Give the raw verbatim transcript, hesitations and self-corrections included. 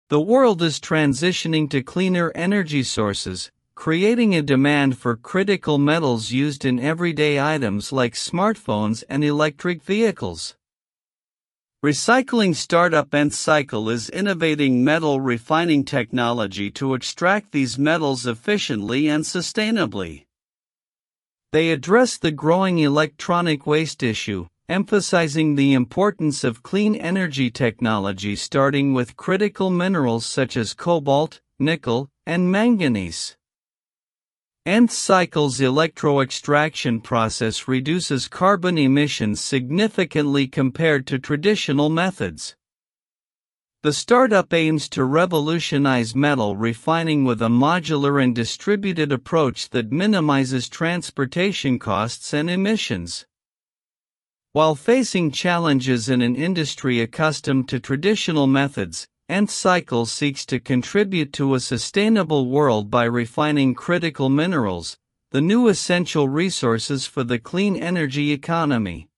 The world is transitioning to cleaner energy sources, creating a demand for critical metals used in everyday items like smartphones and electric vehicles. Recycling startup Nthcycle is innovating metal refining technology to extract these metals efficiently and sustainably. They address the growing electronic waste issue, emphasizing the importance of clean energy technology starting with critical minerals such as cobalt, nickel, and manganese. Nthcycle's electroextraction process reduces carbon emissions significantly compared to traditional methods. The startup aims to revolutionize metal refining with a modular and distributed approach that minimizes transportation costs and emissions. While facing challenges in an industry accustomed to traditional methods, Nthcycle seeks to contribute to a sustainable world by refining critical minerals, the new essential resources for the clean energy economy.